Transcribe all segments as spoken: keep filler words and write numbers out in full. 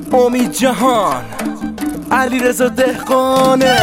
امید جهان، علیرضا دهقانه.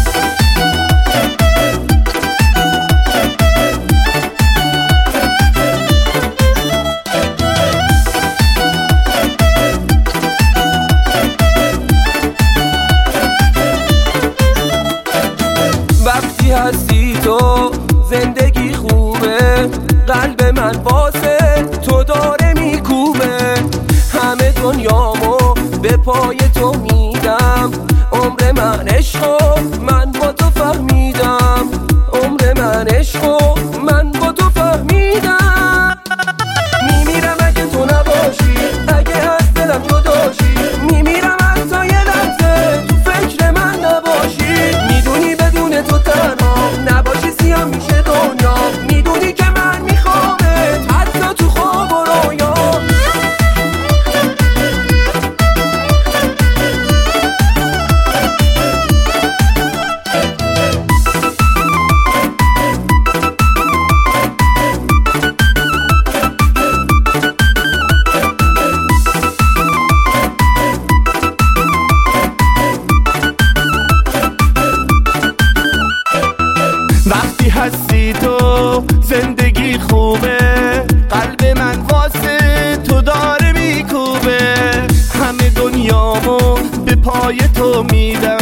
وقتی هستی تو زندگی خوبه، قلب من واسه تو داره میکوبه. همه دنیامو به پای تو میدم، عمر من عشقو من با تو فهمیدم، عمر من عشقو من با تو فهمیدم. میمیرم اگه تو نباشی، اگه از دلم جداشی، میمیرم حتی یه لحظه تو فکر من نباشی. میدونی بدون تو تنها نباشی سیاه میشه دنیا، میدونی که من میخوامت حتی تو خواب و رویا. وقتی هستی تو زندگی خوبه، قلب من واسه تو داره میکوبه. همه دنیامو به پای تو میدم،